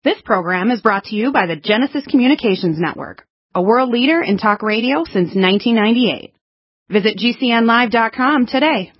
This program is brought to you by the Genesis Communications Network, a world leader in talk radio since 1998. Visit GCNlive.com today.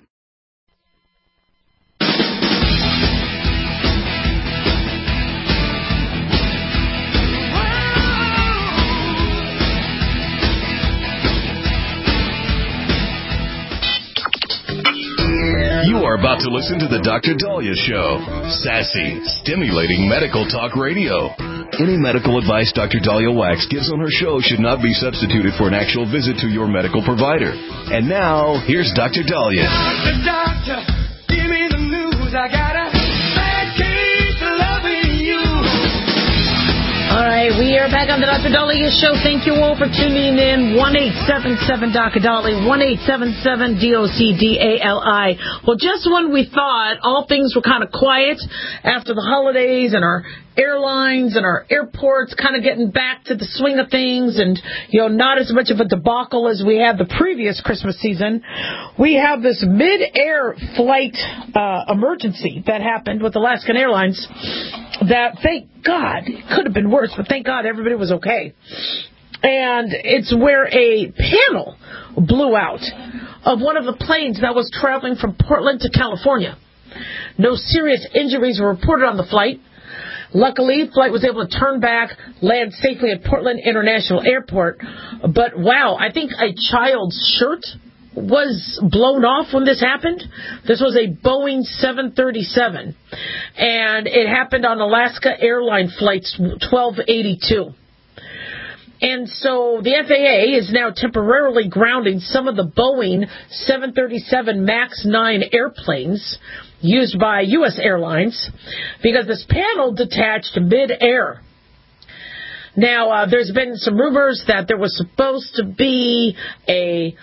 You are about to listen to the Dr. Dahlia Show. Sassy, stimulating medical talk radio. Any medical advice Dr. Dahlia Wax gives on her show should not be substituted for an actual visit to your medical provider. And now, here's Dr. Dahlia. Doctor, give me the news. I got a bad case of loving you. All right, we are back on the Dr. Dahlia Show. Thank you all for tuning in. 1-877-Dr. Dahlia, 1-877-DOCDALI. Well, just when we thought all things were kind of quiet after the holidays and our airlines and our airports kind of getting back to the swing of things and, not as much of a debacle as we had the previous Christmas season, we have this mid-air flight emergency that happened with Alaskan Airlines that, thank God, it could have been worse, but thank God everybody was okay. And it's where a panel blew out of one of the planes that was traveling from Portland to California. No serious injuries were reported on the flight. Luckily, the flight was able to turn back, land safely at Portland International Airport. But, wow, I think a child's shirt was blown off when this happened. This was a Boeing 737, and it happened on Alaska Airline Flights 1282. And so the FAA is now temporarily grounding some of the Boeing 737 MAX 9 airplanes used by U.S. Airlines because this panel detached mid-air. Now, there's been some rumors that there was supposed to be a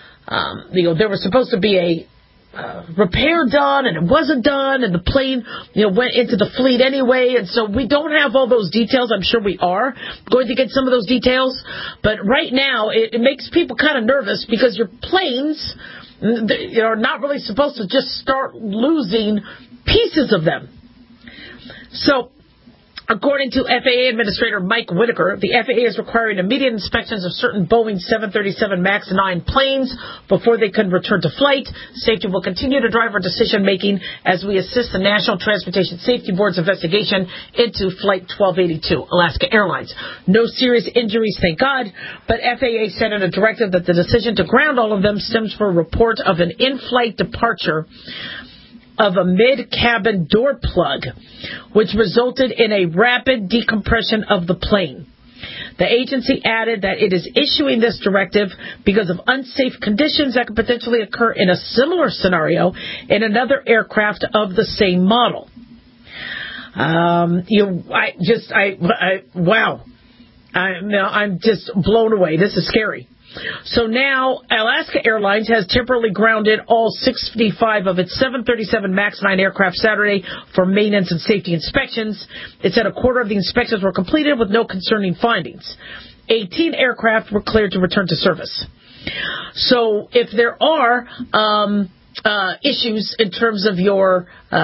repair done, and it wasn't done, and the plane, went into the fleet anyway, and so we don't have all those details. I'm sure we are going to get some of those details, but right now it makes people kind of nervous because your planes, are not really supposed to just start losing pieces of them. So, according to FAA Administrator Mike Whitaker, the FAA is requiring immediate inspections of certain Boeing 737 MAX 9 planes before they can return to flight. Safety will continue to drive our decision-making as we assist the National Transportation Safety Board's investigation into Flight 1282, Alaska Airlines. No serious injuries, thank God, but FAA said in a directive that the decision to ground all of them stems from a report of an in-flight departure of a mid-cabin door plug, which resulted in a rapid decompression of the plane. The agency added that it is issuing this directive because of unsafe conditions that could potentially occur in a similar scenario in another aircraft of the same model. Wow. I'm just blown away. This is scary. So now, Alaska Airlines has temporarily grounded all 65 of its 737 MAX 9 aircraft Saturday for maintenance and safety inspections. It said a quarter of the inspections were completed with no concerning findings. 18 aircraft were cleared to return to service. So if there are issues in terms of your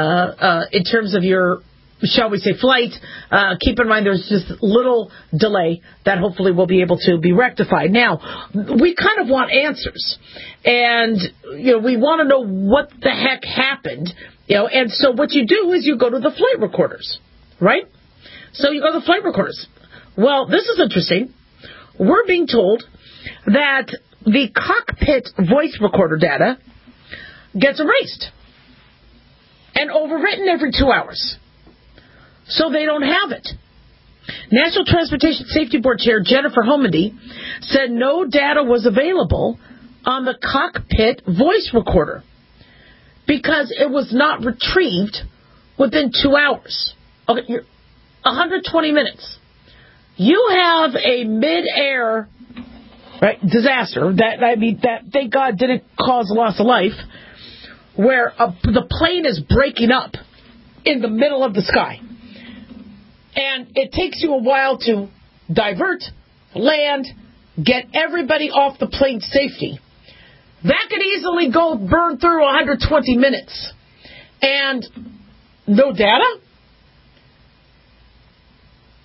shall we say, flight, keep in mind there's just little delay that hopefully will be able to be rectified. Now, we kind of want answers, and, we want to know what the heck happened, and so what you do is you go to the flight recorders, right? So you go to the flight recorders. Well, this is interesting. We're being told that the cockpit voice recorder data gets erased and overwritten every 2 hours. So they don't have it. National Transportation Safety Board Chair Jennifer Homendy said no data was available on the cockpit voice recorder because it was not retrieved within 2 hours. Okay, 120 minutes. You have a mid-air disaster that thank God didn't cause loss of life, where the plane is breaking up in the middle of the sky. And it takes you a while to divert, land, get everybody off the plane safely. That could easily burn through 120 minutes. And no data?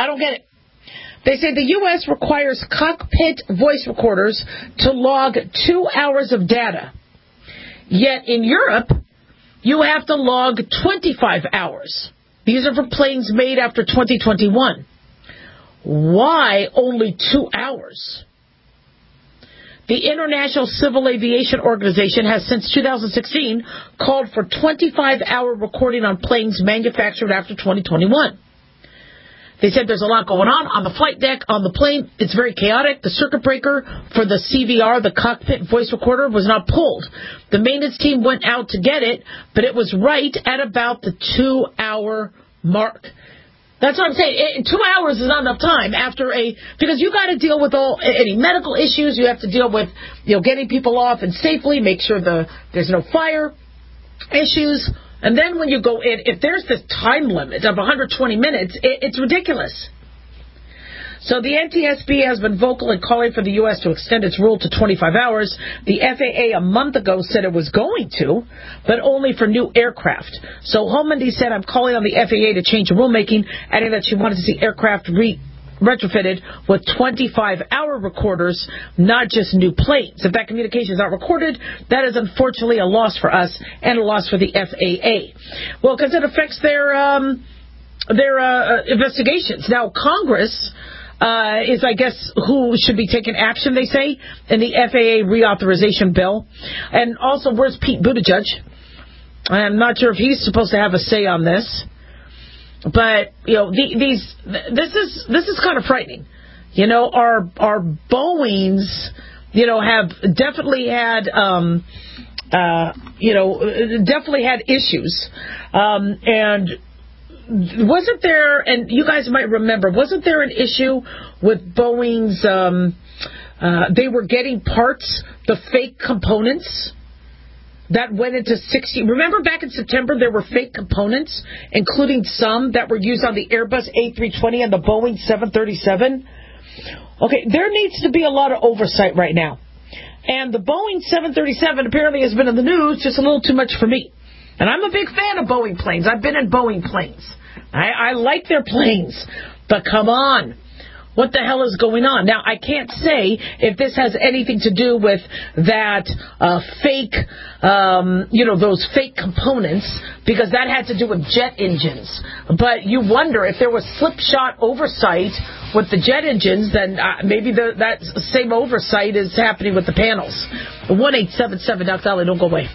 I don't get it. They say the U.S. requires cockpit voice recorders to log 2 hours of data. Yet in Europe, you have to log 25 hours. These are for planes made after 2021. Why only 2 hours? The International Civil Aviation Organization has since 2016 called for 25-hour recording on planes manufactured after 2021. They said there's a lot going on the flight deck, on the plane. It's very chaotic. The circuit breaker for the CVR, the cockpit voice recorder, was not pulled. The maintenance team went out to get it, but it was right at about the 2-hour mark. That's what I'm saying. 2 hours is not enough time because you got to deal with any medical issues. You have to deal with, getting people off and safely, make sure there's no fire issues. And then when you go in, if there's this time limit of 120 minutes, it's ridiculous. So the NTSB has been vocal in calling for the U.S. to extend its rule to 25 hours. The FAA a month ago said it was going to, but only for new aircraft. So Homendy said, I'm calling on the FAA to change the rulemaking, adding that she wanted to see aircraft retrofitted with 25-hour recorders, not just new planes. If that communication is not recorded, that is unfortunately a loss for us and a loss for the FAA. Well, because it affects their investigations. Now, Congress is, I guess, who should be taking action, they say, in the FAA reauthorization bill. And also, where's Pete Buttigieg? I'm not sure if he's supposed to have a say on this. But, this is kind of frightening. Our Boeings, have definitely had, definitely had issues. And wasn't there, and you guys might remember, wasn't there an issue with Boeing's, they were getting parts, the fake components that went into 60. Remember back in September, there were fake components, including some that were used on the Airbus A320 and the Boeing 737. Okay, there needs to be a lot of oversight right now. And the Boeing 737 apparently has been in the news just a little too much for me. And I'm a big fan of Boeing planes. I've been in Boeing planes. I like their planes. But come on. What the hell is going on? Now, I can't say if this has anything to do with that fake, those fake components, because that had to do with jet engines. But you wonder if there was slipshod oversight with the jet engines, then maybe that same oversight is happening with the panels. 1-877 Doc Dolly, don't go away.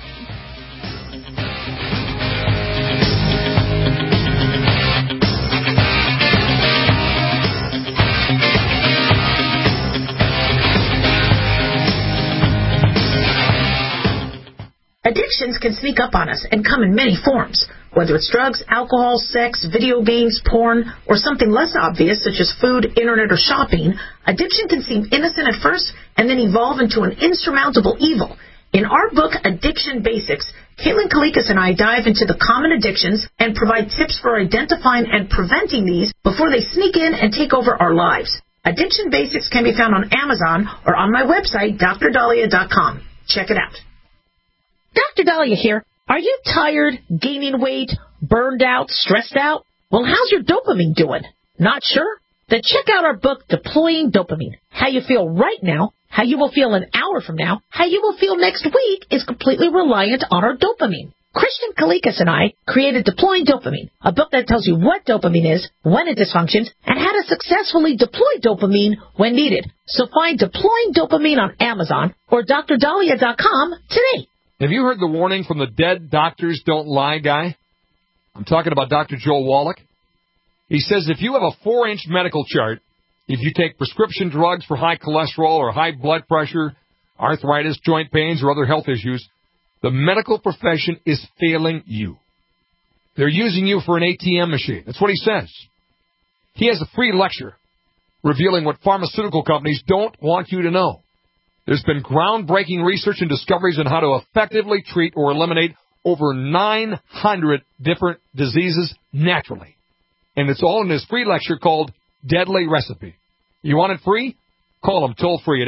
Addictions can sneak up on us and come in many forms, whether it's drugs, alcohol, sex, video games, porn, or something less obvious such as food, internet, or shopping. Addiction can seem innocent at first and then evolve into an insurmountable evil. In our book, Addiction Basics, Caitlin Kalikas and I dive into the common addictions and provide tips for identifying and preventing these before they sneak in and take over our lives. Addiction Basics can be found on Amazon or on my website, DrDahlia.com. Check it out. Dr. Dahlia here. Are you tired, gaining weight, burned out, stressed out? Well, how's your dopamine doing? Not sure? Then check out our book, Deploying Dopamine. How you feel right now, how you will feel an hour from now, how you will feel next week is completely reliant on our dopamine. Christian Kalikas and I created Deploying Dopamine, a book that tells you what dopamine is, when it dysfunctions, and how to successfully deploy dopamine when needed. So find Deploying Dopamine on Amazon or DrDahlia.com today. Have you heard the warning from the dead doctors don't lie guy? I'm talking about Dr. Joel Wallach. He says if you have a 4-inch medical chart, if you take prescription drugs for high cholesterol or high blood pressure, arthritis, joint pains, or other health issues, the medical profession is failing you. They're using you for an ATM machine. That's what he says. He has a free lecture revealing what pharmaceutical companies don't want you to know. There's been groundbreaking research and discoveries on how to effectively treat or eliminate over 900 different diseases naturally. And it's all in this free lecture called Deadly Recipe. You want it free? Call them toll-free at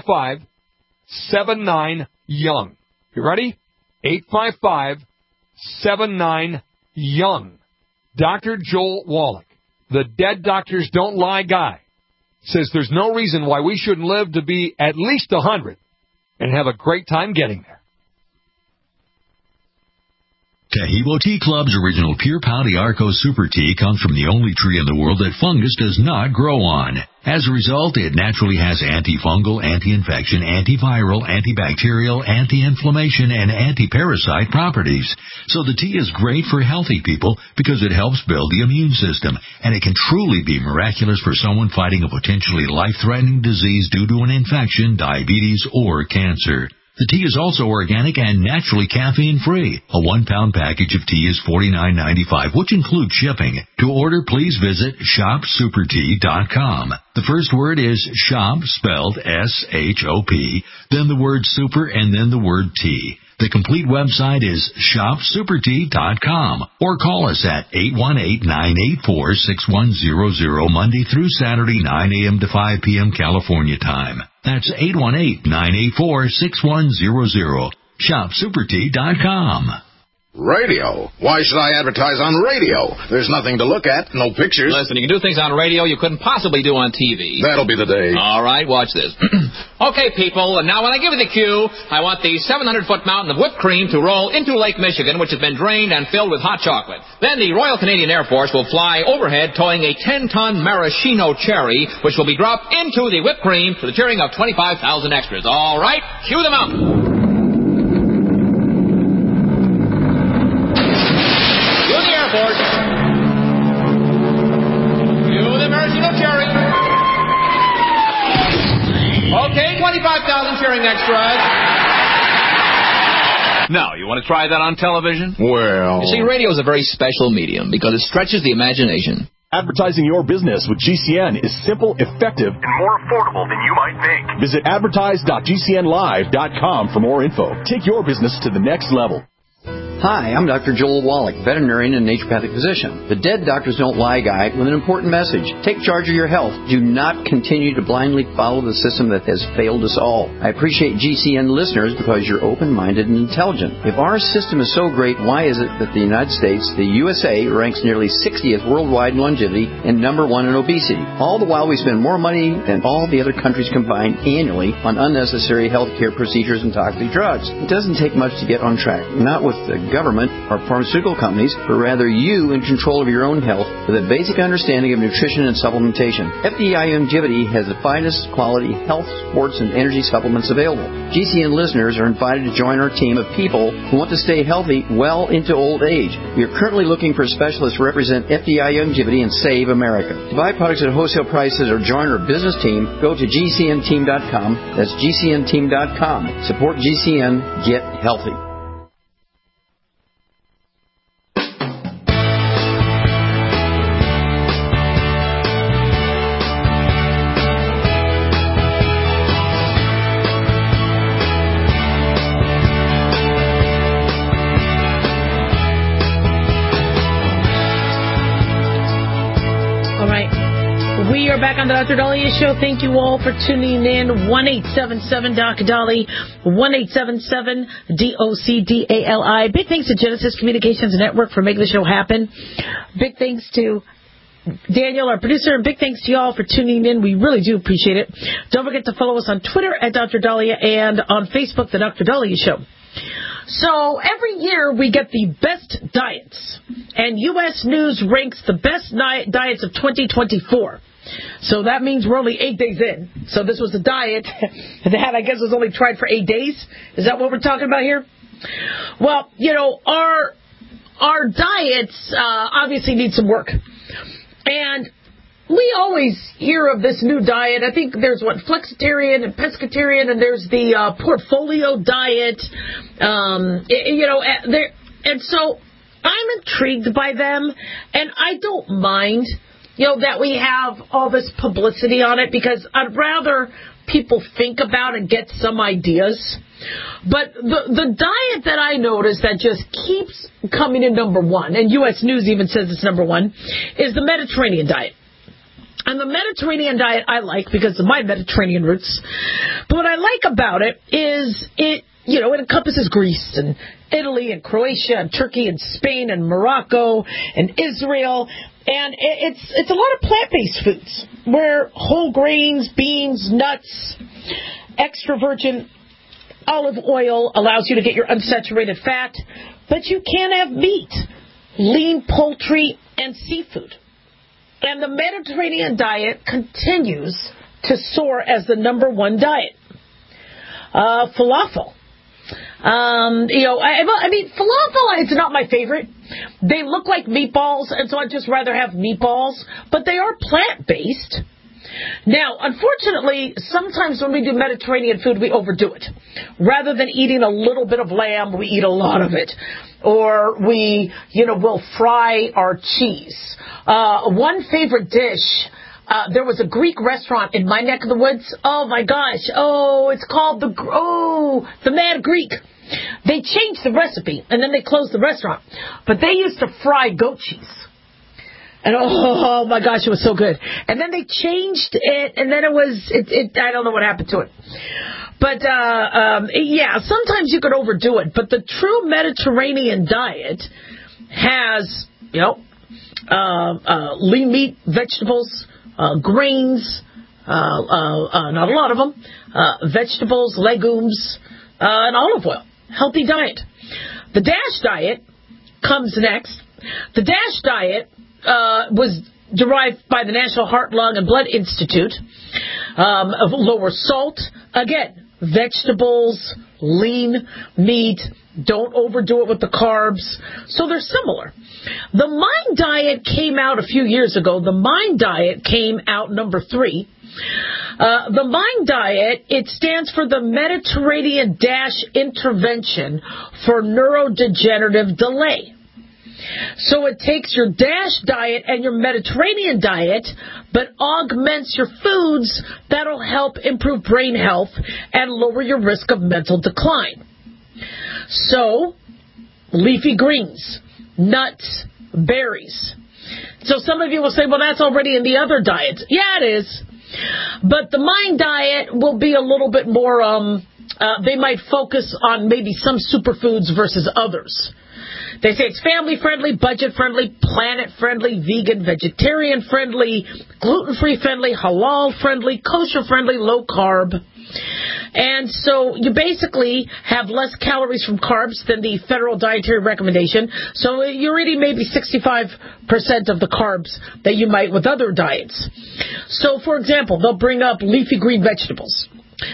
855-79-YOUNG. You ready? 855-79-YOUNG. Dr. Joel Wallach. the Dead Doctors Don't Lie guy, says there's no reason why we shouldn't live to be at least 100 and have a great time getting there. Tahibo Tea Club's original Pure Pau d'Arco Super Tea comes from the only tree in the world that fungus does not grow on. As a result, it naturally has antifungal, anti-infection, antiviral, antibacterial, anti-inflammation, and anti-parasite properties. So the tea is great for healthy people because it helps build the immune system, and it can truly be miraculous for someone fighting a potentially life-threatening disease due to an infection, diabetes, or cancer. The tea is also organic and naturally caffeine-free. A 1-pound package of tea is $49.95, which includes shipping. To order, please visit shopsupertea.com. The first word is shop, spelled S-H-O-P, then the word super, and then the word tea. The complete website is shopsupertea.com, or call us at 818-984-6100 Monday through Saturday, 9 a.m. to 5 p.m. California time. That's 818-984-6100. Shopsupertea.com. Radio? Why should I advertise on radio? There's nothing to look at, no pictures. Listen, you can do things on radio you couldn't possibly do on TV. That'll be the day. All right, watch this. Okay, people, and now when I give you the cue, I want the 700-foot mountain of whipped cream to roll into Lake Michigan, which has been drained and filled with hot chocolate. Then the Royal Canadian Air Force will fly overhead towing a 10-ton maraschino cherry, which will be dropped into the whipped cream to the cheering of 25,000 extras. All right, cue the mountain. Okay, 25,000 cheering extras. Now, you want to try that on television? Well... You see, radio is a very special medium because it stretches the imagination. Advertising your business with GCN is simple, effective, and more affordable than you might think. Visit advertise.gcnlive.com for more info. Take your business to the next level. Hi, I'm Dr. Joel Wallach, veterinarian and naturopathic physician. The Dead Doctors Don't Lie guy with an important message. Take charge of your health. Do not continue to blindly follow the system that has failed us all. I appreciate GCN listeners because you're open-minded and intelligent. If our system is so great, why is it that the United States, the USA, ranks nearly 60th worldwide in longevity and number 1 in obesity? All the while we spend more money than all the other countries combined annually on unnecessary healthcare procedures and toxic drugs. It doesn't take much to get on track. Not with the government or pharmaceutical companies, but rather you in control of your own health with a basic understanding of nutrition and supplementation. FDI Longevity has the finest quality health, sports, and energy supplements available. GCN listeners are invited to join our team of people who want to stay healthy well into old age. We are currently looking for specialists to represent FDI Longevity and Save America. To buy products at wholesale prices or join our business team, go to GCNteam.com. That's GCNteam.com. Support GCN. Get healthy. Back on the Dr. Dahlia Show. Thank you all for tuning in. 1-877-Doc-Dolly, 1-877-DOCDALI. Big thanks to Genesis Communications Network for making the show happen. Big thanks to Daniel, our producer, and big thanks to you all for tuning in. We really do appreciate it. Don't forget to follow us on Twitter at Dr. Dahlia and on Facebook, The Dr. Dahlia Show. So every year we get the best diets, and U.S. News ranks the best diets of 2024. So that means we're only 8 days in. So this was a diet that I guess was only tried for 8 days. Is that what we're talking about here? Well, you know, our diets obviously need some work. And we always hear of this new diet. I think there's flexitarian and pescatarian, and there's the portfolio diet. And so I'm intrigued by them, and I don't mind that we have all this publicity on it, because I'd rather people think about and get some ideas. But the diet that I notice that just keeps coming in number one, and U.S. News even says it's number one, is the Mediterranean diet. And the Mediterranean diet I like because of my Mediterranean roots. But what I like about it is it encompasses Greece and Italy and Croatia and Turkey and Spain and Morocco and Israel. And it's a lot of plant-based foods, where whole grains, beans, nuts, extra virgin olive oil allows you to get your unsaturated fat, but you can't have meat, lean poultry, and seafood. And the Mediterranean diet continues to soar as the number one diet. Falafel. I mean, falafel is not my favorite. They look like meatballs, and so I'd just rather have meatballs, but they are plant-based. Now, unfortunately, sometimes when we do Mediterranean food, we overdo it. Rather than eating a little bit of lamb, we eat a lot of it. Or we, will fry our cheese. One favorite dish, there was a Greek restaurant in my neck of the woods. Oh, my gosh. Oh, it's called the Mad Greek. They changed the recipe, and then they closed the restaurant. But they used to fry goat cheese. And oh my gosh, it was so good. And then they changed it, and then I don't know what happened to it. But, yeah, sometimes you could overdo it. But the true Mediterranean diet has, lean meat, vegetables, grains, not a lot of them, vegetables, legumes, and olive oil. Healthy diet. The DASH diet comes next. The DASH diet was derived by the National Heart, Lung, and Blood Institute of lower salt. Again, vegetables, lean meat. Don't overdo it with the carbs. So they're similar. The MIND diet came out a few years ago. The MIND diet came out number 3. The MIND diet, it stands for the Mediterranean DASH Intervention for Neurodegenerative Delay. So it takes your DASH diet and your Mediterranean diet, but augments your foods that'll help improve brain health and lower your risk of mental decline. So, leafy greens, nuts, berries. So some of you will say, well, that's already in the other diets. Yeah, it is. But the MIND diet will be a little bit more, they might focus on maybe some superfoods versus others. They say it's family-friendly, budget-friendly, planet-friendly, vegan, vegetarian-friendly, gluten-free friendly, halal-friendly, kosher-friendly, low-carb. And so you basically have less calories from carbs than the federal dietary recommendation. So you're eating maybe 65% of the carbs that you might with other diets. So, for example, they'll bring up leafy green vegetables,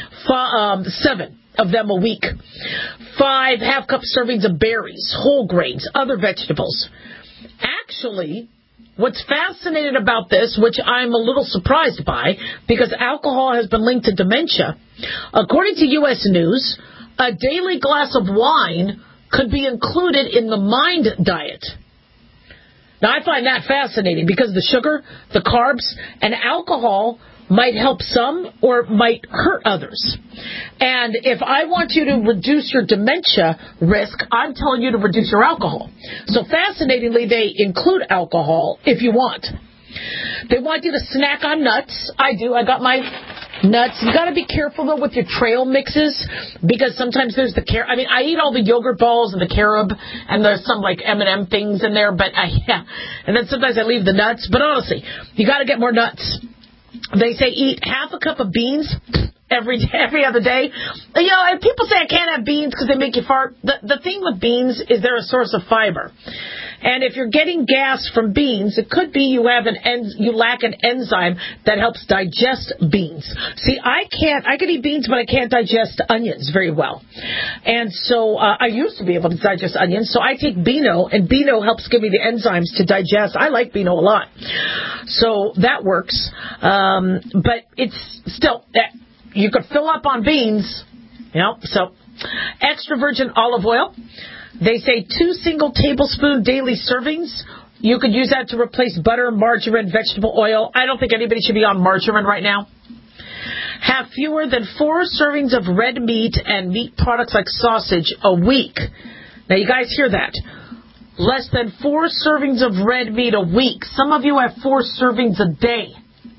7 of them a week, 5 half-cup servings of berries, whole grains, other vegetables. Actually, what's fascinating about this, which I'm a little surprised by, because alcohol has been linked to dementia, according to U.S. News, a daily glass of wine could be included in the MIND diet. Now, I find that fascinating because the sugar, the carbs, and alcohol might help some or might hurt others. And if I want you to reduce your dementia risk, I'm telling you to reduce your alcohol. So fascinatingly, they include alcohol if you want. They want you to snack on nuts. I do. I got my nuts. You got to be careful, though, with your trail mixes because sometimes there's the I mean, I eat all the yogurt balls and the carob, and there's some, like, M&M things in there, but and then sometimes I leave the nuts. But honestly, you got to get more nuts. They say eat half a cup of beans every other day. And people say I can't have beans because they make you fart. The thing with beans is they're a source of fiber. And if you're getting gas from beans, it could be you lack an enzyme that helps digest beans. See, I can eat beans, but I can't digest onions very well. And so I used to be able to digest onions, so I take Beano, and Beano helps give me the enzymes to digest. I like Beano a lot. So that works. But it's still, you could fill up on beans, so extra virgin olive oil. They say 2 single tablespoon daily servings. You could use that to replace butter, margarine, vegetable oil. I don't think anybody should be on margarine right now. Have fewer than 4 servings of red meat and meat products like sausage a week. Now, you guys hear that. Less than 4 servings of red meat a week. Some of you have 4 servings a day.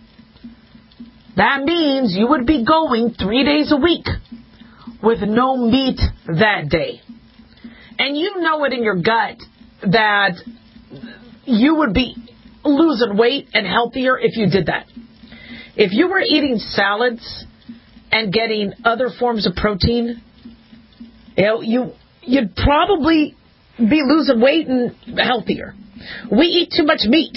That means you would be going 3 days a week with no meat that day. And you know it in your gut that you would be losing weight and healthier if you did that. If you were eating salads and getting other forms of protein, you'd probably be losing weight and healthier. We eat too much meat.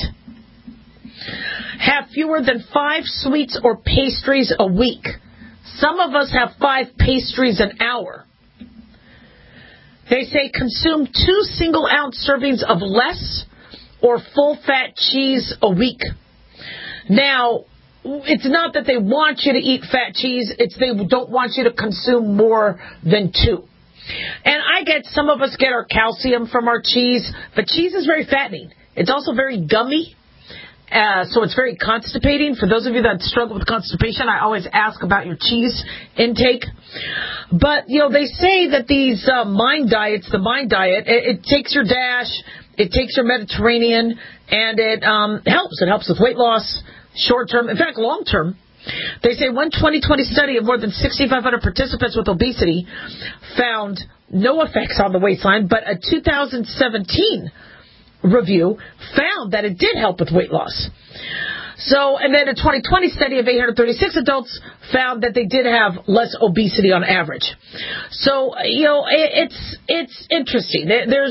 Have fewer than 5 sweets or pastries a week. Some of us have 5 pastries an hour. They say consume 2 single-ounce servings of less or full-fat cheese a week. Now, it's not that they want you to eat fat cheese. It's they don't want you to consume more than 2. And I get some of us get our calcium from our cheese, but cheese is very fattening. It's also very gummy. So it's very constipating. For those of you that struggle with constipation, I always ask about your cheese intake. But, they say that these Mind diets, the Mind diet, it takes your DASH, it takes your Mediterranean, and it helps. It helps with weight loss, short-term, in fact, long-term. They say one 2020 study of more than 6,500 participants with obesity found no effects on the waistline, but a 2017 review found that it did help with weight loss. So, and then a 2020 study of 836 adults found that they did have less obesity on average. So, it's interesting.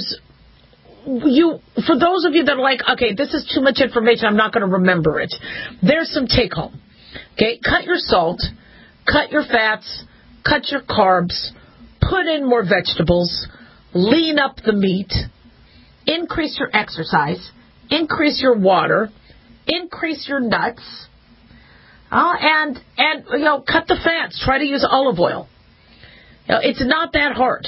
For those of you that are like, okay, this is too much information, I'm not going to remember it. There's some take home. Okay, cut your salt, cut your fats, cut your carbs, put in more vegetables, lean up the meat, increase your exercise, increase your water, increase your nuts, and cut the fats. Try to use olive oil. It's not that hard.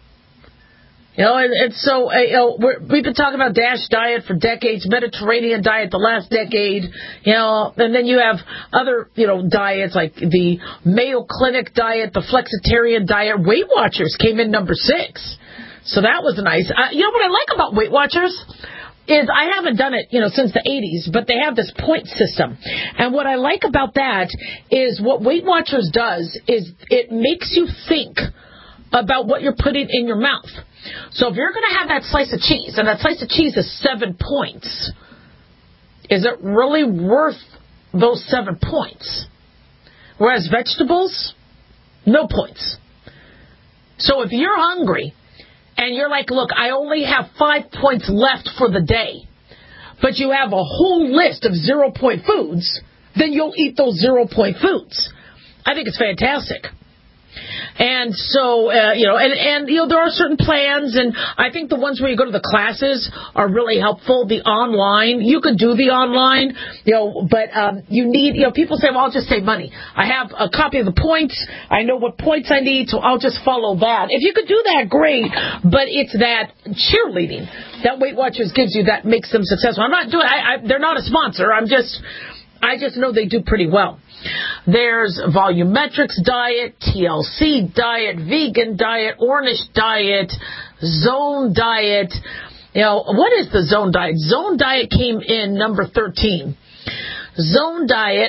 And so we've been talking about DASH diet for decades, Mediterranean diet the last decade, and then you have other, diets like the Mayo Clinic diet, the Flexitarian diet. Weight Watchers came in number 6. So that was nice. What I like about Weight Watchers is I haven't done it, since the 80s, but they have this point system. And what I like about that is what Weight Watchers does is it makes you think about what you're putting in your mouth. So if you're going to have that slice of cheese, and that slice of cheese is 7 points, is it really worth those 7 points? Whereas vegetables, no points. So if you're hungry, and you're like, look, I only have 5 points left for the day, but you have a whole list of 0-point foods, then you'll eat those 0-point foods. I think it's fantastic. And so, there are certain plans, and I think the ones where you go to the classes are really helpful. The online, you could do the online, but you need, people say, well, I'll just save money. I have a copy of the points. I know what points I need, so I'll just follow that. If you could do that, great, but it's that cheerleading that Weight Watchers gives you that makes them successful. I'm not doing, they're not a sponsor. I just know they do pretty well. There's Volumetrics diet, TLC diet, vegan diet, Ornish diet, Zone diet. What is the Zone diet? Zone diet came in number 13. Zone diet,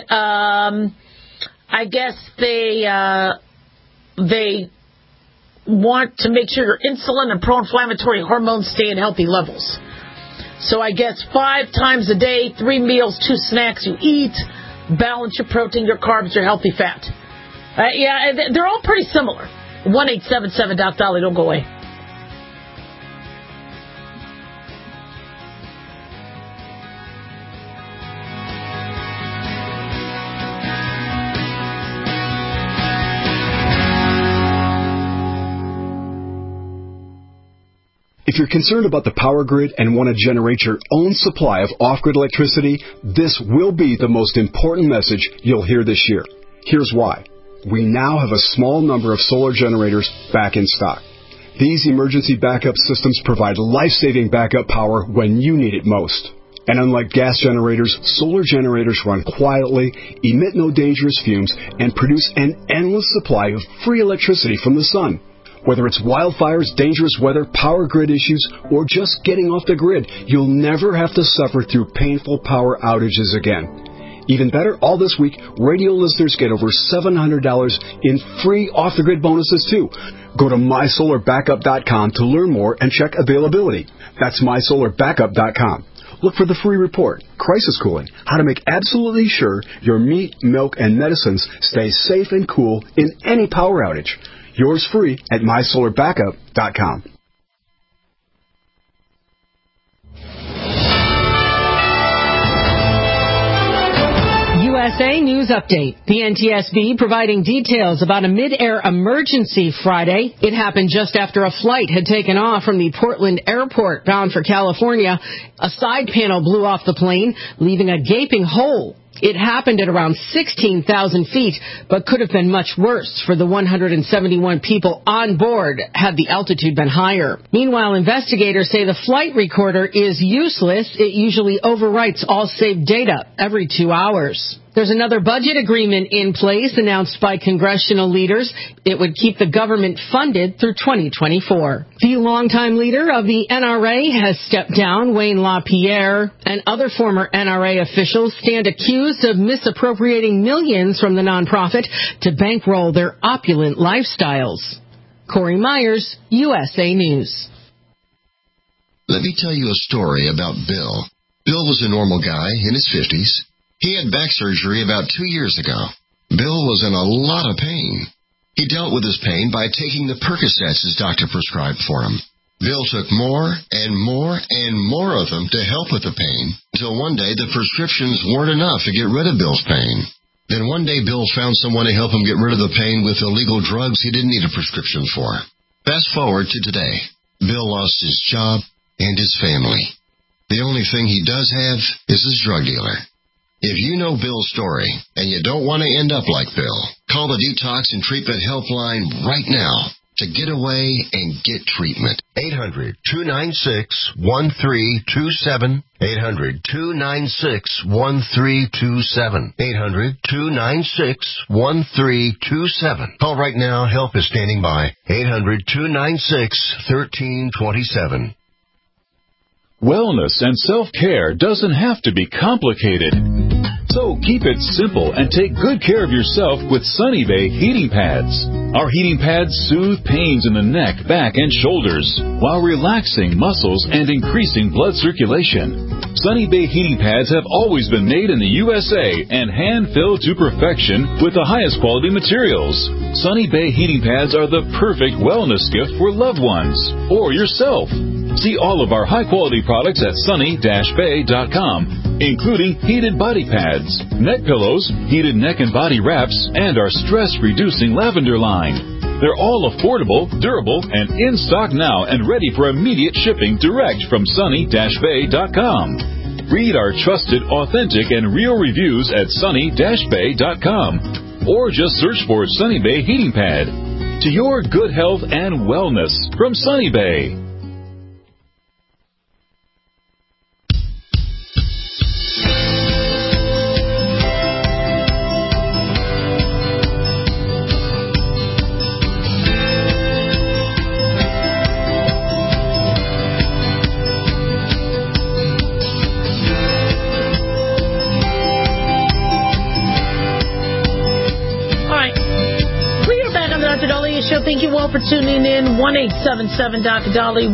I guess they want to make sure your insulin and pro-inflammatory hormones stay in healthy levels. So I guess 5 times a day, 3 meals, 2 snacks you eat. Balance your protein, your carbs, your healthy fat. They're all pretty similar. 1-877-Doc-Dolly. Don't go away. If you're concerned about the power grid and want to generate your own supply of off-grid electricity, this will be the most important message you'll hear this year. Here's why. We now have a small number of solar generators back in stock. These emergency backup systems provide life-saving backup power when you need it most. And unlike gas generators, solar generators run quietly, emit no dangerous fumes, and produce an endless supply of free electricity from the sun. Whether it's wildfires, dangerous weather, power grid issues, or just getting off the grid, you'll never have to suffer through painful power outages again. Even better, all this week, radio listeners get over $700 in free off-the-grid bonuses, too. Go to mysolarbackup.com to learn more and check availability. That's mysolarbackup.com. look for the free report, Crisis Cooling, how to make absolutely sure your meat, milk, and medicines stay safe and cool in any power outage. Yours free at mysolarbackup.com. USA News Update. The NTSB providing details about a mid-air emergency Friday. It happened just after a flight had taken off from the Portland airport bound for California. A side panel blew off the plane, leaving a gaping hole. It happened at around 16,000 feet, but could have been much worse for the 171 people on board had the altitude been higher. Meanwhile, investigators say the flight recorder is useless. It usually overwrites all saved data every 2 hours. There's another budget agreement in place announced by congressional leaders. It would keep the government funded through 2024. The longtime leader of the NRA has stepped down, Wayne LaPierre, and other former NRA officials stand accused of misappropriating millions from the nonprofit to bankroll their opulent lifestyles. Corey Myers, USA News. Let me tell you a story about Bill. Bill was a normal guy in his 50s. He had back surgery about 2 years ago. Bill was in a lot of pain. He dealt with his pain by taking the Percocets his doctor prescribed for him. Bill took more and more and more of them to help with the pain, until one day the prescriptions weren't enough to get rid of Bill's pain. Then one day Bill found someone to help him get rid of the pain with illegal drugs he didn't need a prescription for. Fast forward to today. Bill lost his job and his family. The only thing he does have is his drug dealer. If you know Bill's story and you don't want to end up like Bill, call the Detox and Treatment Helpline right now to get away and get treatment. 800-296-1327. 800-296-1327. 800-296-1327. Call right now. Help is standing by. 800-296-1327. Wellness and self-care doesn't have to be complicated. So keep it simple and take good care of yourself with Sunny Bay heating pads. Our heating pads soothe pains in the neck, back, and shoulders while relaxing muscles and increasing blood circulation. Sunny Bay heating pads have always been made in the USA and hand-filled to perfection with the highest quality materials. Sunny Bay heating pads are the perfect wellness gift for loved ones or yourself. See all of our high-quality products at sunny-bay.com, including heated body pads, neck pillows, heated neck and body wraps, and our stress-reducing lavender line. They're all affordable, durable, and in stock now and ready for immediate shipping direct from sunny-bay.com. Read our trusted, authentic, and real reviews at sunny-bay.com, or just search for Sunny Bay Heating Pad. To your good health and wellness from Sunny Bay. Thank you all for tuning in. 1-877 Dolly,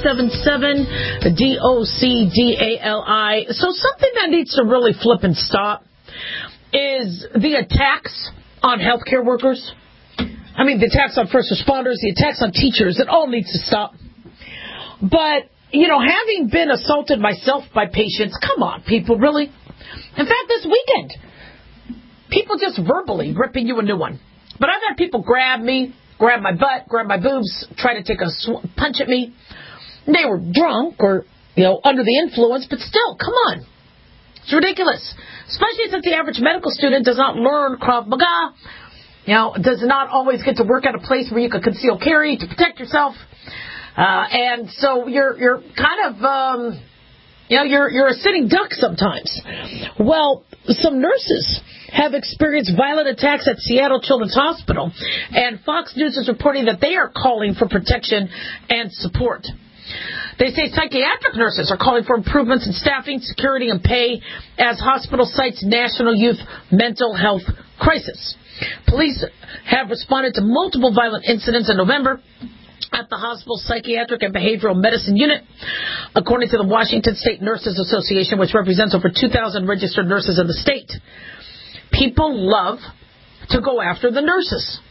1-877-DOCDALI. So something that needs to really flip and stop is the attacks on healthcare workers. I mean, the attacks on first responders, the attacks on teachers. It all needs to stop. But, you know, having been assaulted myself by patients, come on, people, really? In fact, this weekend, people just verbally ripping you a new one. But I've had people grab me, grab my butt, grab my boobs, try to take a punch at me. They were drunk or, you know, under the influence, but still, come on. It's ridiculous. Especially since the average medical student does not learn Krav Maga, you know, does not always get to work at a place where you can conceal carry to protect yourself. And so you're kind of, you know, you're a sitting duck sometimes. Well, some nurses have experienced violent attacks at Seattle Children's Hospital, and Fox News is reporting that they are calling for protection and support. They say psychiatric nurses are calling for improvements in staffing, security, and pay as hospital cites national youth mental health crisis. Police have responded to multiple violent incidents in November. at the hospital's psychiatric and behavioral medicine unit. According to the Washington State Nurses Association, which represents over 2,000 registered nurses in the state, people love to go after the nurses.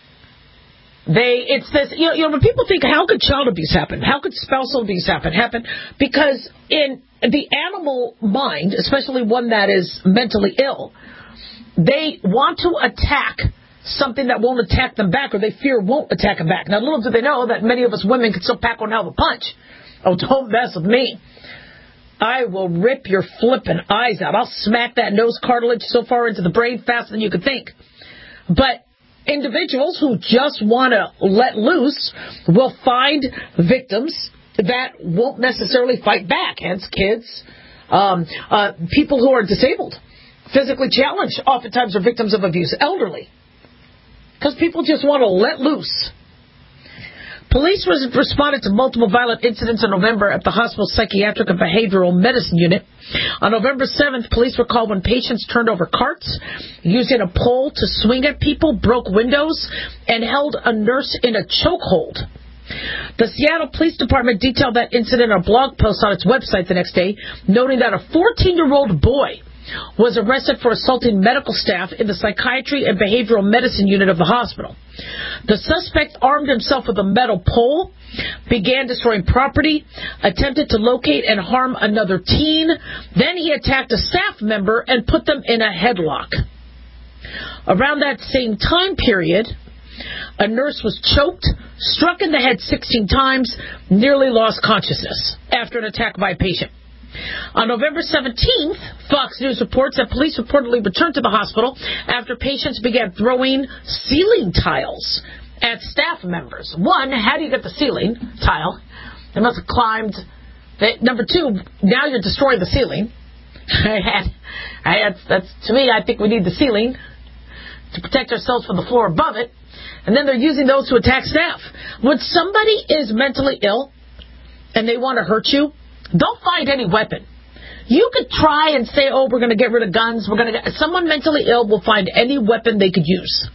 It's this, when people think, how could child abuse happen? How could spousal abuse happen? Because in the animal mind, especially one that is mentally ill, they want to attack something that won't attack them back, or they fear won't attack them back. Now, little do they know that many of us women can still pack one hell of a punch. Oh, don't mess with me. I will rip your flippin' eyes out. I'll smack that nose cartilage so far into the brain faster than you could think. But individuals who just want to let loose will find victims that won't necessarily fight back. Hence, kids, people who are disabled, physically challenged, oftentimes are victims of abuse. Elderly. Because people just want to let loose. Police responded to multiple violent incidents in November at the hospital's psychiatric and behavioral medicine unit. On November 7th, police were called when patients turned over carts, using a pole to swing at people, broke windows, and held a nurse in a chokehold. The Seattle Police Department detailed that incident in a blog post on its website the next day, noting that a 14-year-old boy was arrested for assaulting medical staff in the psychiatry and behavioral medicine unit of the hospital. The suspect armed himself with a metal pole, began destroying property, attempted to locate and harm another teen. Then he attacked a staff member and put them in a headlock. Around that same time period, a nurse was choked, struck in the head 16 times, nearly lost consciousness after an attack by a patient. On November 17th, Fox News reports that police reportedly returned to the hospital after patients began throwing ceiling tiles at staff members. One, how do you get the ceiling tile? They must have climbed. Number two, now you're destroying the ceiling. To me, I think we need the ceiling to protect ourselves from the floor above it. And then they're using those to attack staff. When somebody is mentally ill and they want to hurt you, don't find any weapon. You could try and say, oh, we're going to get rid of guns. Someone mentally ill will find any weapon they could use.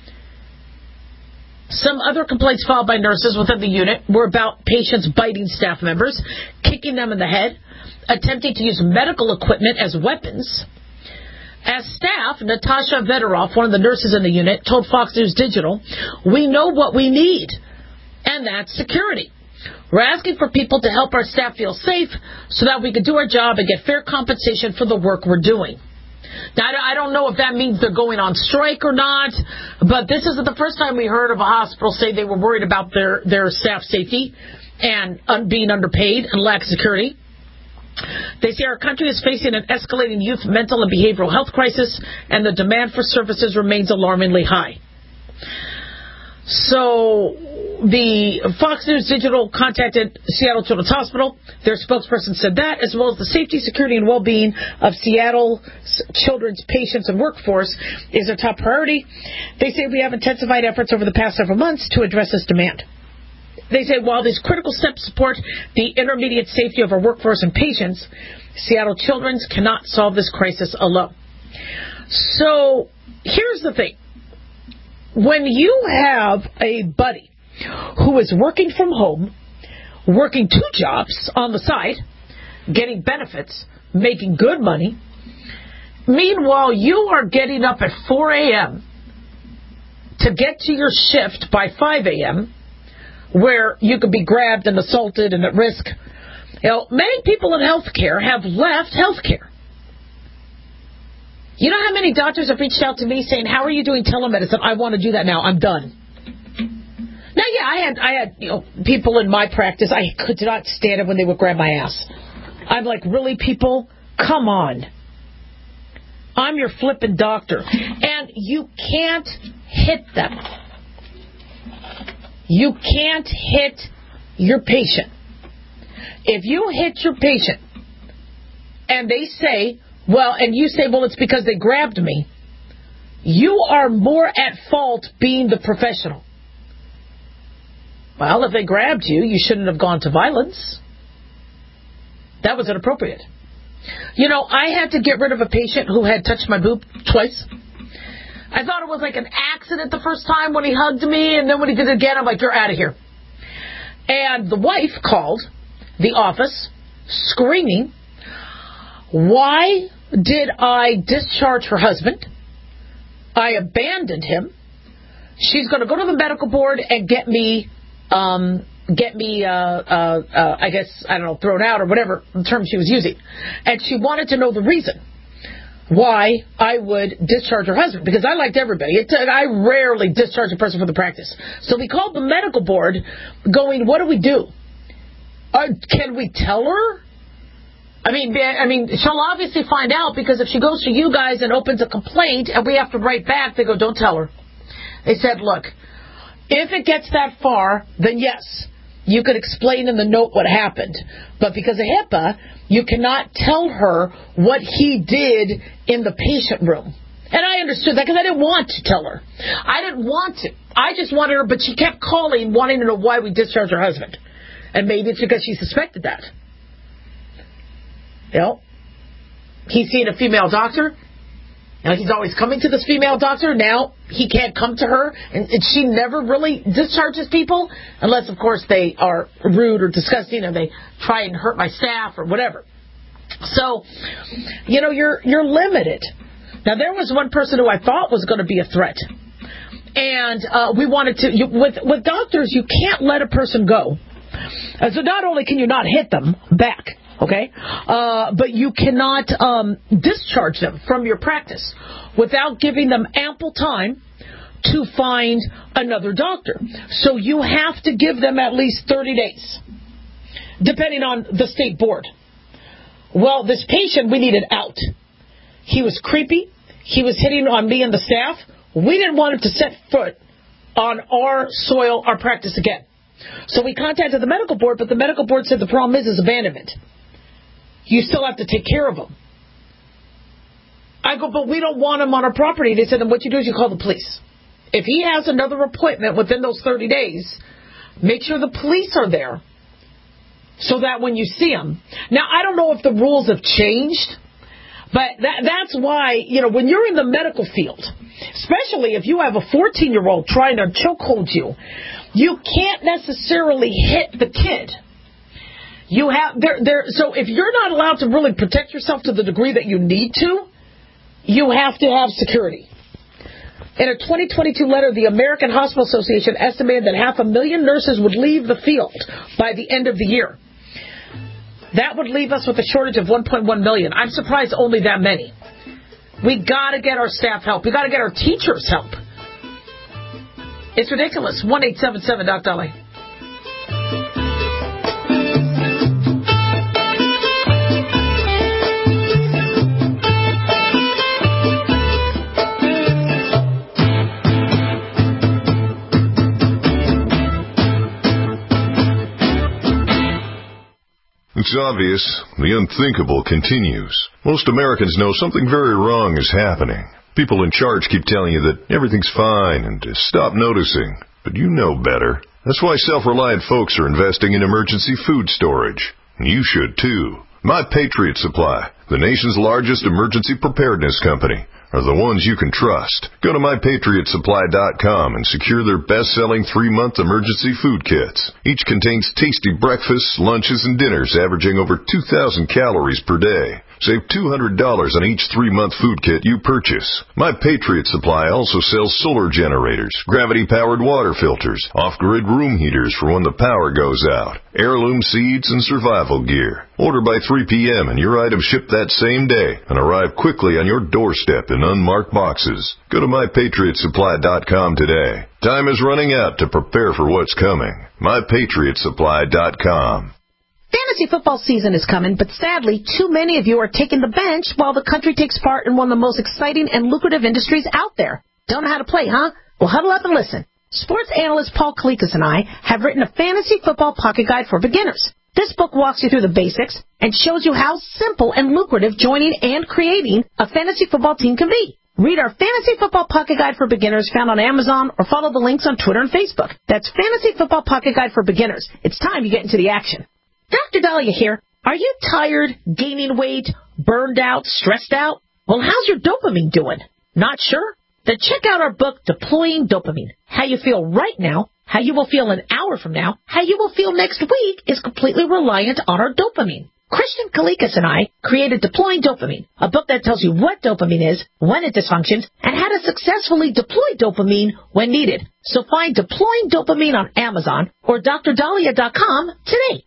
Some other complaints filed by nurses within the unit were about patients biting staff members, kicking them in the head, attempting to use medical equipment as weapons. As staff, Natasha Veteroff, one of the nurses in the unit, told Fox News Digital, we know what we need, and that's security. We're asking for people to help our staff feel safe so that we can do our job and get fair compensation for the work we're doing. Now, I don't know if that means they're going on strike or not, but this isn't the first time we heard of a hospital say they were worried about their staff safety and being underpaid and lack of security. They say our country is facing an escalating youth mental and behavioral health crisis, and the demand for services remains alarmingly high. So the Fox News Digital contacted Seattle Children's Hospital. Their spokesperson said that, as well as the safety, security, and well-being of Seattle children's patients and workforce is a top priority. They say we have intensified efforts over the past several months to address this demand. They say while these critical steps support the intermediate safety of our workforce and patients, Seattle Children's cannot solve this crisis alone. So here's the thing. When you have a buddy who is working from home, working 2 jobs on the side, getting benefits, making good money, meanwhile you are getting up at 4 a.m. to get to your shift by 5 a.m., where you could be grabbed and assaulted and at risk. Many people in healthcare have left healthcare. You know how many doctors have reached out to me saying, how are you doing telemedicine? I want to do that now. I'm done. Now, yeah, I had people in my practice. I could not stand it when they would grab my ass. I'm like, really, people? Come on. I'm your flippin' doctor. And you can't hit them. You can't hit your patient. If you hit your patient and they say, you say, it's because they grabbed me, you are more at fault being the professional. Well, if they grabbed you, you shouldn't have gone to violence. That was inappropriate. I had to get rid of a patient who had touched my boob twice. I thought it was like an accident the first time when he hugged me, and then when he did it again, I'm like, you're out of here. And the wife called the office screaming, why did I discharge her husband? I abandoned him. She's going to go to the medical board and get me, I guess, I don't know, thrown out or whatever term she was using. And she wanted to know the reason why I would discharge her husband, because I liked everybody. I rarely discharge a person from the practice. So we called the medical board going, what do we do? Can we tell her? I mean, she'll obviously find out, because if she goes to you guys and opens a complaint and we have to write back, they go, don't tell her. They said, look, if it gets that far, then yes, you could explain in the note what happened. But because of HIPAA, you cannot tell her what he did in the patient room. And I understood that, because I didn't want to tell her. I didn't want to. I just wanted her, but she kept calling, wanting to know why we discharged her husband. And maybe it's because she suspected that. You know, he's seeing a female doctor. Now, he's always coming to this female doctor. Now he can't come to her. And she never really discharges people, unless, of course, they are rude or disgusting and they try and hurt my staff or whatever. So, you know, you're limited. Now, there was one person who I thought was going to be a threat. And we wanted to, with doctors, you can't let a person go. So not only can you not hit them back, okay, but you cannot discharge them from your practice without giving them ample time to find another doctor. So you have to give them at least 30 days, depending on the state board. Well, this patient, we needed out. He was creepy. He was hitting on me and the staff. We didn't want him to set foot on our soil, our practice again. So we contacted the medical board, but the medical board said the problem is abandonment. You still have to take care of him. I go, but we don't want him on our property. They said, then what you do is you call the police. If he has another appointment within those 30 days, make sure the police are there so that when you see him. Now, I don't know if the rules have changed, but that's why, you know, when you're in the medical field, especially if you have a 14-year-old trying to chokehold you, you can't necessarily hit the kid. You have so if you're not allowed to really protect yourself to the degree that you need to, you have to have security. In a 2022 letter, the American Hospital Association estimated that 500,000 nurses would leave the field by the end of the year. That would leave us with a shortage of 1.1 million. I'm surprised only that many. We got to get our staff help. We got to get our teachers help. It's ridiculous. 1-877-DOC-LA. It's obvious the unthinkable continues. Most Americans know something very wrong is happening. People in charge keep telling you that everything's fine and to stop noticing. But you know better. That's why self-reliant folks are investing in emergency food storage. And you should too. My Patriot Supply, the nation's largest emergency preparedness company, are the ones you can trust. Go to MyPatriotSupply.com and secure their best-selling 3-month emergency food kits. Each contains tasty breakfasts, lunches, and dinners averaging over 2,000 calories per day. Save $200 on each 3-month food kit you purchase. My Patriot Supply also sells solar generators, gravity-powered water filters, off-grid room heaters for when the power goes out, heirloom seeds, and survival gear. Order by 3 p.m. and your items ship that same day and arrive quickly on your doorstep in unmarked boxes. Go to MyPatriotSupply.com today. Time is running out to prepare for what's coming. MyPatriotSupply.com. Fantasy football season is coming, but sadly, too many of you are taking the bench while the country takes part in one of the most exciting and lucrative industries out there. Don't know how to play, huh? Well, huddle up and listen. Sports analyst Paul Kalikas and I have written a fantasy football pocket guide for beginners. This book walks you through the basics and shows you how simple and lucrative joining and creating a fantasy football team can be. Read our Fantasy Football Pocket Guide for Beginners found on Amazon or follow the links on Twitter and Facebook. That's Fantasy Football Pocket Guide for Beginners. It's time you get into the action. Dr. Dahlia here. Are you tired, gaining weight, burned out, stressed out? Well, how's your dopamine doing? Not sure? Then check out our book, Deploying Dopamine, How You Feel Right Now How you will feel an hour from now, how you will feel next week is completely reliant on our dopamine. Christian Kalikas and I created Deploying Dopamine, a book that tells you what dopamine is, when it dysfunctions, and how to successfully deploy dopamine when needed. So find Deploying Dopamine on Amazon or DrDahlia.com today.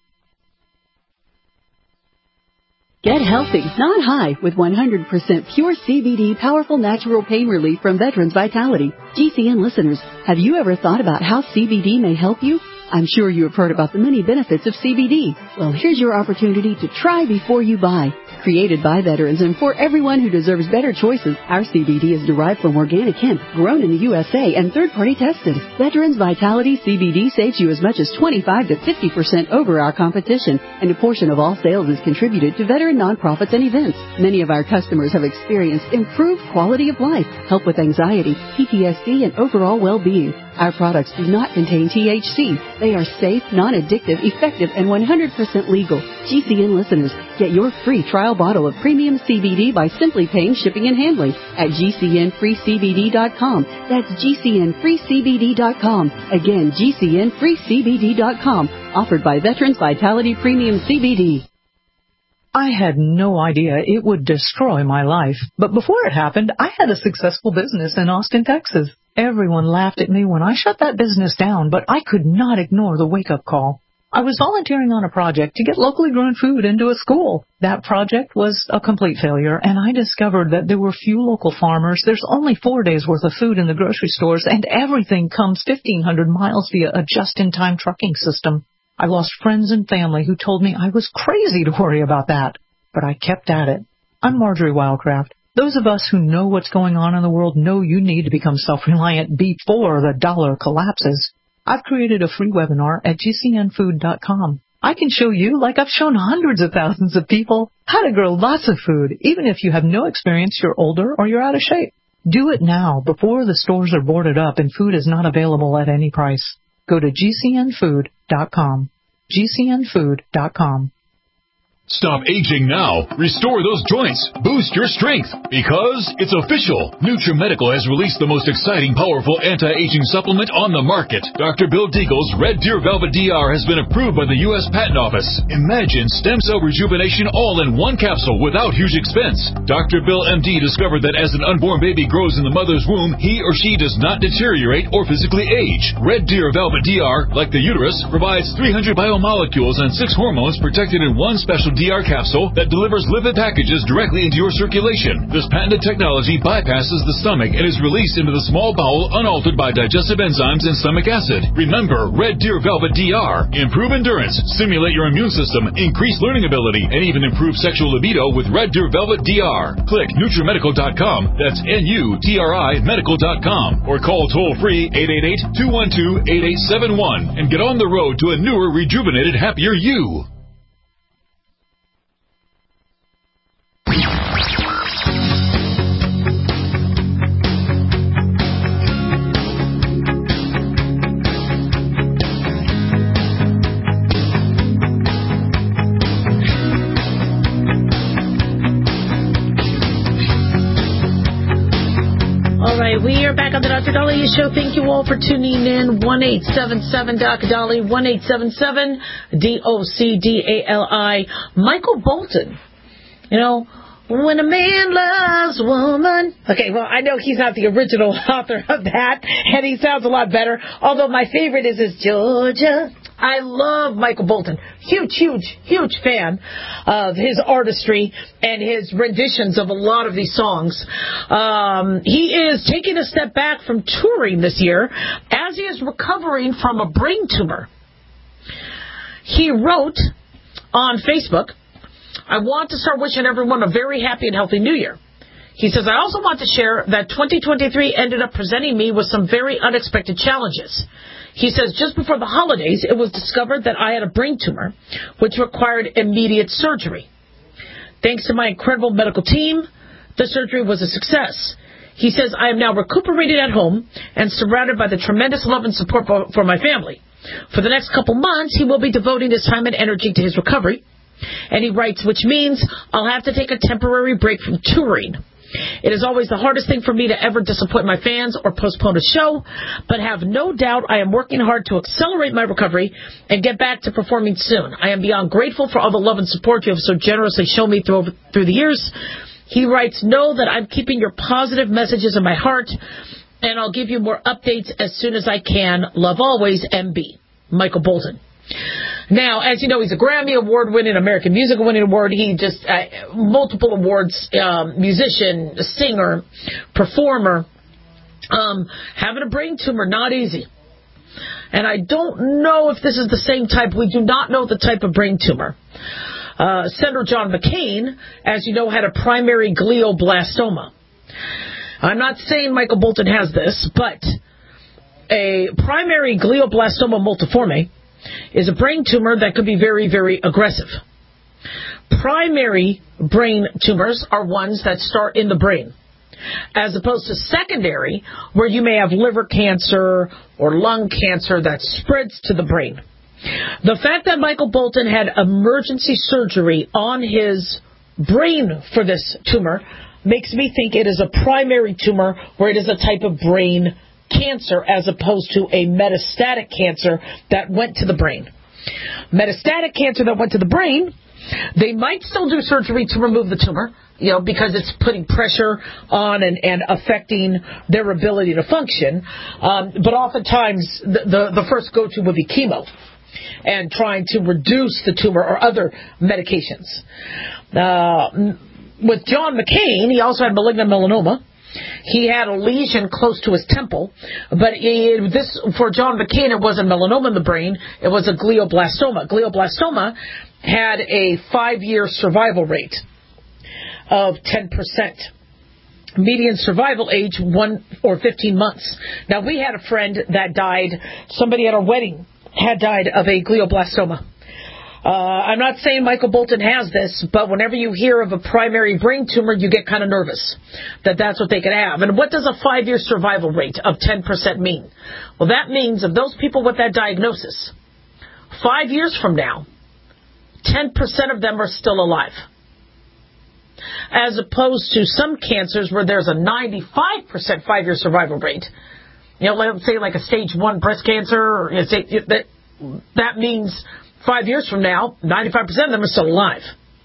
Get healthy, not high, with 100% pure CBD powerful natural pain relief from Veterans Vitality. GCN listeners, have you ever thought about how CBD may help you? I'm sure you have heard about the many benefits of CBD. Well, here's your opportunity to try before you buy. Created by veterans and for everyone who deserves better choices, our CBD is derived from organic hemp, grown in the USA and third-party tested. Veterans Vitality CBD saves you as much as 25 to 50% over our competition, and a portion of all sales is contributed to veteran nonprofits and events. Many of our customers have experienced improved quality of life, help with anxiety, PTSD, and overall well-being. Our products do not contain THC. They are safe, non-addictive, effective, and 100% legal. GCN listeners, get your free trial bottle of premium CBD by simply paying shipping and handling at GCNFreeCBD.com. That's GCNFreeCBD.com. Again, GCNFreeCBD.com. Offered by Veterans Vitality Premium CBD. I had no idea it would destroy my life. But before it happened, I had a successful business in Austin, Texas. Everyone laughed at me when I shut that business down, but I could not ignore the wake-up call. I was volunteering on a project to get locally grown food into a school. That project was a complete failure, and I discovered that there were few local farmers. There's only 4 days' worth of food in the grocery stores, and everything comes 1,500 miles via a just-in-time trucking system. I lost friends and family who told me I was crazy to worry about that, but I kept at it. I'm Marjorie Wildcraft. Those of us who know what's going on in the world know you need to become self-reliant before the dollar collapses. I've created a free webinar at GCNfood.com. I can show you, like I've shown hundreds of thousands of people, how to grow lots of food, even if you have no experience, you're older, or you're out of shape. Do it now, before the stores are boarded up and food is not available at any price. Go to GCNfood.com. GCNfood.com. Stop aging now. Restore those joints. Boost your strength. Because it's official. NutriMedical has released the most exciting, powerful anti-aging supplement on the market. Dr. Bill Deagle's Red Deer Velvet DR has been approved by the U.S. Patent Office. Imagine stem cell rejuvenation all in one capsule without huge expense. Dr. Bill MD discovered that as an unborn baby grows in the mother's womb, he or she does not deteriorate or physically age. Red Deer Velvet DR, like the uterus, provides 300 biomolecules and 6 hormones protected in one special DR capsule that delivers lipid packages directly into your circulation. This patented technology bypasses the stomach and is released into the small bowel unaltered by digestive enzymes and stomach acid. Remember, Red Deer Velvet DR. Improve endurance, stimulate your immune system, increase learning ability, and even improve sexual libido with Red Deer Velvet DR. Click NutriMedical.com, that's NUTRI Medical.com, or call toll-free 888-212-8871 and get on the road to a newer, rejuvenated, happier you. We are back on the Dr. Dahlia Show. Thank you all for tuning in. 1-877-Dr. 1-877-DOCDALI. Michael Bolton. You know, when a man loves a woman. Okay, well, I know he's not the original author of that, and he sounds a lot better. Although my favorite is Georgia. I love Michael Bolton. Huge fan of his artistry and his renditions of a lot of these songs. He is taking a step back from touring this year as he is recovering from a brain tumor. He wrote on Facebook, I want to start wishing everyone a very happy and healthy new year. He says, I also want to share that 2023 ended up presenting me with some very unexpected challenges. He says, just before the holidays, it was discovered that I had a brain tumor, which required immediate surgery. Thanks to my incredible medical team, the surgery was a success. He says, I am now recuperated at home and surrounded by the tremendous love and support for my family. For the next couple months, he will be devoting his time and energy to his recovery. And he writes, which means I'll have to take a temporary break from touring. It is always the hardest thing for me to ever disappoint my fans or postpone a show, but have no doubt I am working hard to accelerate my recovery and get back to performing soon. I am beyond grateful for all the love and support you have so generously shown me through the years. He writes, know that I'm keeping your positive messages in my heart, and I'll give you more updates as soon as I can. Love always, MB. Michael Bolton. Now, as you know, he's a Grammy Award-winning, American Music Winning Award. He just, multiple awards, musician, singer, performer. Having a brain tumor, not easy. And I don't know if this is the same type. We do not know the type of brain tumor. Senator John McCain, as you know, had a primary glioblastoma. I'm not saying Michael Bolton has this, but a primary glioblastoma multiforme is a brain tumor that could be very, very aggressive. Primary brain tumors are ones that start in the brain, as opposed to secondary, where you may have liver cancer or lung cancer that spreads to the brain. The fact that Michael Bolton had emergency surgery on his brain for this tumor makes me think it is a primary tumor where it is a type of brain cancer as opposed to a metastatic cancer that went to the brain. Metastatic cancer that went to the brain, they might still do surgery to remove the tumor, because it's putting pressure on and affecting their ability to function. But oftentimes the first go-to would be chemo and trying to reduce the tumor or other medications. With John McCain, he also had malignant melanoma. He had a lesion close to his temple, but for John McCain, it wasn't melanoma in the brain, it was a glioblastoma. Glioblastoma had a 5-year survival rate of 10%. Median survival age 1 or 15 months. Now, we had a friend that died, somebody at our wedding had died of a glioblastoma. I'm not saying Michael Bolton has this, but whenever you hear of a primary brain tumor, you get kind of nervous that that's what they could have. And what does a 5-year survival rate of 10% mean? Well, that means of those people with that diagnosis, 5 years from now, 10% of them are still alive. As opposed to some cancers where there's a 95% 5-year survival rate. Let's say like a stage 1 breast cancer, or that means 5 years from now, 95% of them are still alive.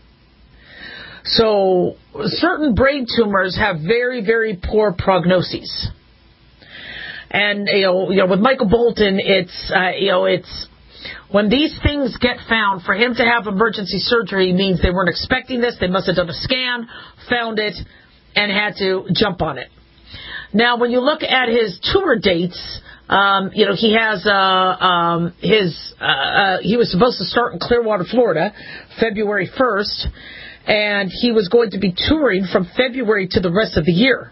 So certain brain tumors have very, very poor prognoses. And, with Michael Bolton, it's when these things get found, for him to have emergency surgery means they weren't expecting this. They must have done a scan, found it, and had to jump on it. Now, when you look at his tumor dates, he has he was supposed to start in Clearwater, Florida, February 1st, and he was going to be touring from February to the rest of the year.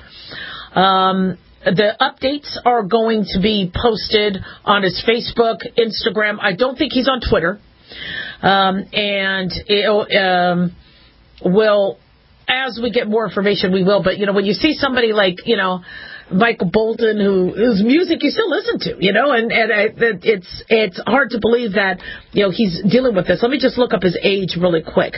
The updates are going to be posted on his Facebook, Instagram. I don't think he's on Twitter. And it will, as we get more information, we will. But, when you see somebody like, Michael Bolton, whose music you still listen to, and it's hard to believe that, he's dealing with this. Let me just look up his age really quick.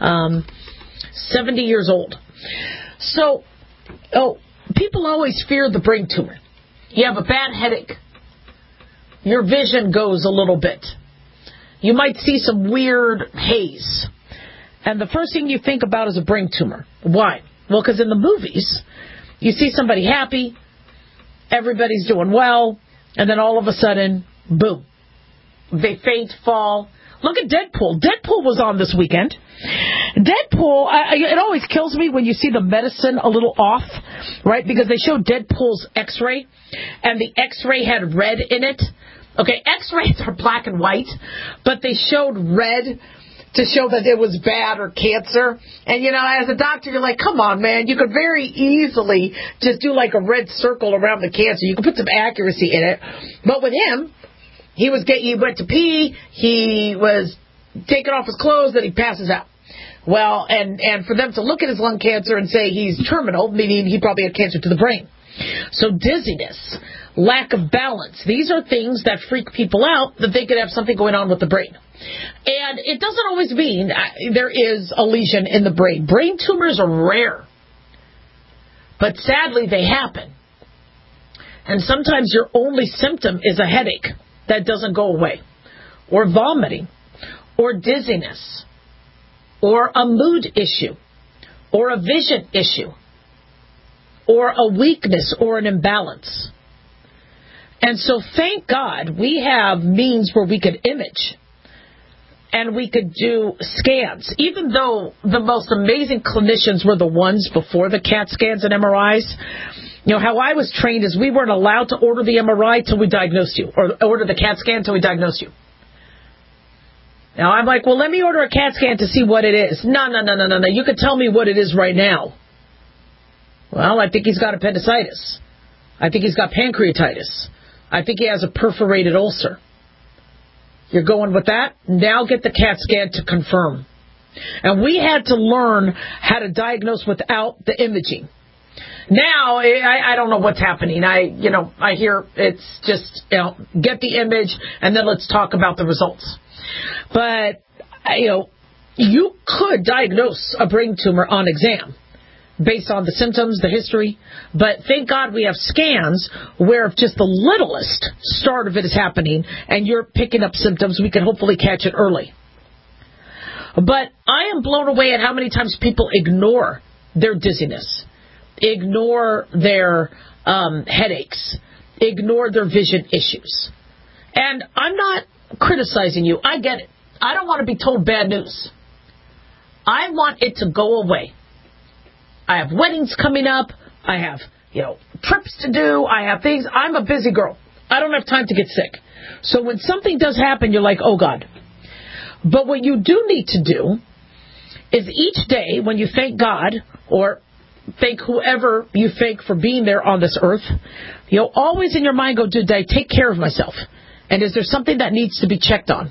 70 years old. So, people always fear the brain tumor. You have a bad headache. Your vision goes a little bit. You might see some weird haze. And the first thing you think about is a brain tumor. Why? Well, because in the movies, you see somebody happy, everybody's doing well, and then all of a sudden, boom, they faint, fall. Look at Deadpool. Deadpool was on this weekend. Deadpool, it always kills me when you see the medicine a little off, right? Because they showed Deadpool's x-ray, and the x-ray had red in it. Okay, x-rays are black and white, but they showed red to show that it was bad or cancer. And, as a doctor, you're like, come on, man, you could very easily just do like a red circle around the cancer. You could put some accuracy in it. But with him, he went to pee, he was taking off his clothes, then he passes out. Well, and for them to look at his lung cancer and say he's terminal, meaning he probably had cancer to the brain. So dizziness, lack of balance, these are things that freak people out that they could have something going on with the brain. And it doesn't always mean there is a lesion in the brain. Brain tumors are rare. But sadly, they happen. And sometimes your only symptom is a headache that doesn't go away, or vomiting, or dizziness, or a mood issue, or a vision issue, or a weakness or an imbalance. And so thank God we have means where we could image and we could do scans, even though the most amazing clinicians were the ones before the CAT scans and MRIs. You know, how I was trained is we weren't allowed to order the MRI till we diagnosed you, or order the CAT scan till we diagnosed you. Now, I'm like, well, let me order a CAT scan to see what it is. No. You can tell me what it is right now. Well, I think he's got appendicitis. I think he's got pancreatitis. I think he has a perforated ulcer. You're going with that? Now get the CAT scan to confirm. And we had to learn how to diagnose without the imaging. Now, I don't know what's happening. I hear it's just, get the image and then let's talk about the results. But, you could diagnose a brain tumor on exam based on the symptoms, the history. But thank God we have scans where if just the littlest start of it is happening and you're picking up symptoms, we can hopefully catch it early. But I am blown away at how many times people ignore their dizziness, ignore their headaches, ignore their vision issues. And I'm not criticizing you. I get it. I don't want to be told bad news. I want it to go away. I have weddings coming up. I have, trips to do. I have things. I'm a busy girl. I don't have time to get sick. So when something does happen, you're like, oh, God. But what you do need to do is each day when you thank God or thank whoever you thank for being there on this earth, always in your mind go, did I take care of myself? And is there something that needs to be checked on?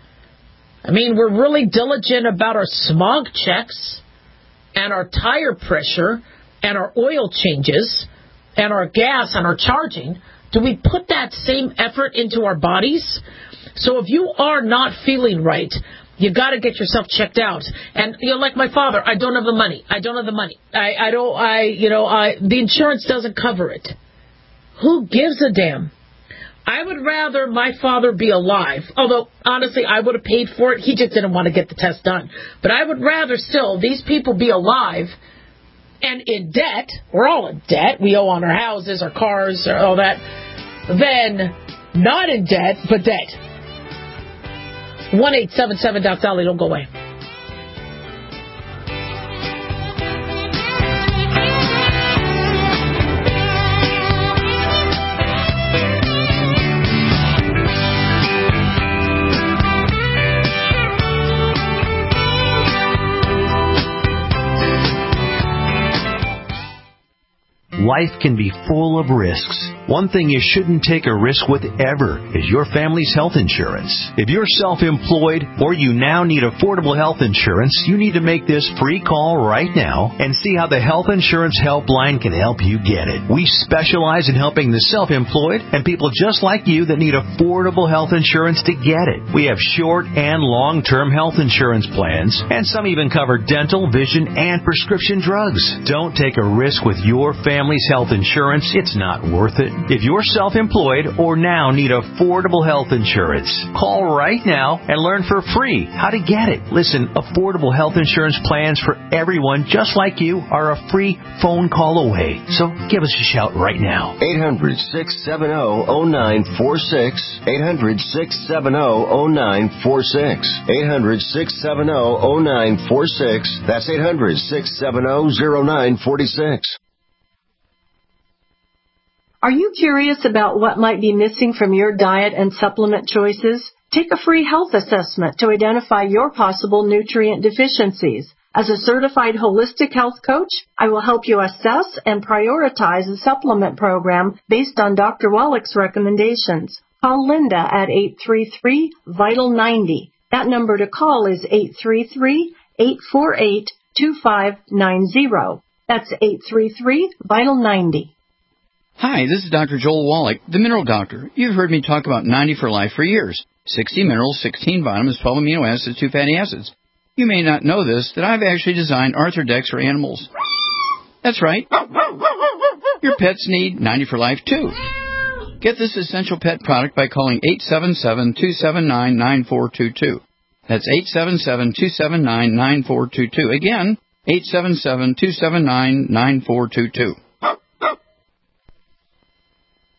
I mean, we're really diligent about our smog checks and our tire pressure and our oil changes and our gas and our charging. Do we put that same effort into our bodies? So if you are not feeling right, you got to get yourself checked out. And, like my father, I don't have the money. The insurance doesn't cover it. Who gives a damn? I would rather my father be alive, although, honestly, I would have paid for it. He just didn't want to get the test done. But I would rather still these people be alive and in debt. We're all in debt. We owe on our houses, our cars, all that. Than not in debt, but dead. 1-877-Doc-Dolly. Don't go away. Life can be full of risks. One thing you shouldn't take a risk with ever is your family's health insurance. If you're self-employed or you now need affordable health insurance, you need to make this free call right now and see how the Health Insurance Helpline can help you get it. We specialize in helping the self-employed and people just like you that need affordable health insurance to get it. We have short and long-term health insurance plans, and some even cover dental, vision, and prescription drugs. Don't take a risk with your family's health insurance. It's not worth it. If you're self-employed or now need affordable health insurance, call right now and learn for free how to get it. Listen, affordable health insurance plans for everyone just like you are a free phone call away. So give us a shout right now. 800-670-0946. 800-670-0946. 800-670-0946. That's 800-670-0946. Are you curious about what might be missing from your diet and supplement choices? Take a free health assessment to identify your possible nutrient deficiencies. As a certified holistic health coach, I will help you assess and prioritize a supplement program based on Dr. Wallach's recommendations. Call Linda at 833-VITAL-90. That number to call is 833-848-2590. That's 833-VITAL-90. Hi, this is Dr. Joel Wallach, the Mineral Doctor. You've heard me talk about 90 for Life for years. 60 minerals, 16 vitamins, 12 amino acids, 2 fatty acids. You may not know this, that I've actually designed Arthrodex for animals. That's right. Your pets need 90 for Life, too. Get this essential pet product by calling 877-279-9422. That's 877-279-9422. Again, 877-279-9422.